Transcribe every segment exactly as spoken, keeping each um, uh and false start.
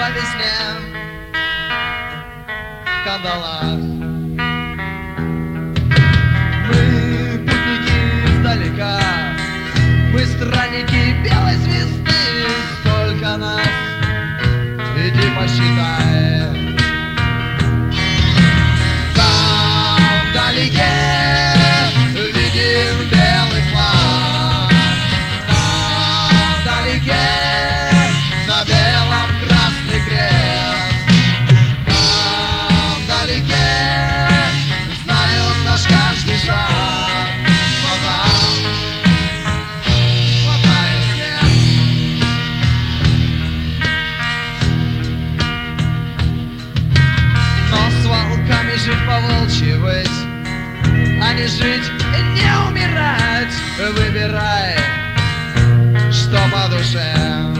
по весне в кандалах. Мы путники издалека, мы странники белой звезды. Сколько нас, иди посчитай. Там вдалеке видим белый флаг. Там вдалеке на белом красный крест. Там вдалеке знают наш каждый шаг. Но нам хватает снег. Но с волками жить по-волчьи быть, а не жить и не умирать. Выбирай, что по душе.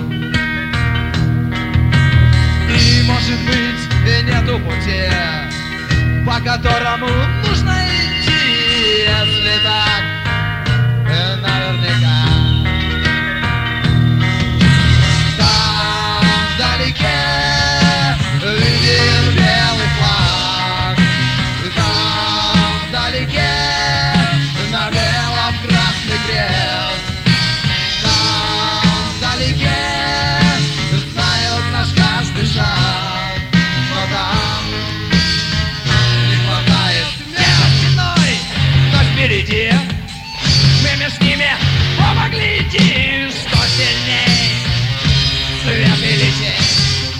И может быть и нету пути, по которому нужно идти. Если так, э, наверняка. Там вдалеке виден белый флаг. Там вдалеке на белом красный крест. Там вдалеке знают наш каждый шаг. Но там не хватает между спиной, но впереди мы между ними помогли идти. Что сильней, свет или тень?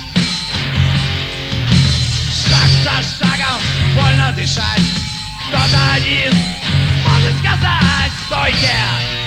Шаг за шагом больно дышать. Кто-то один может сказать: стойте!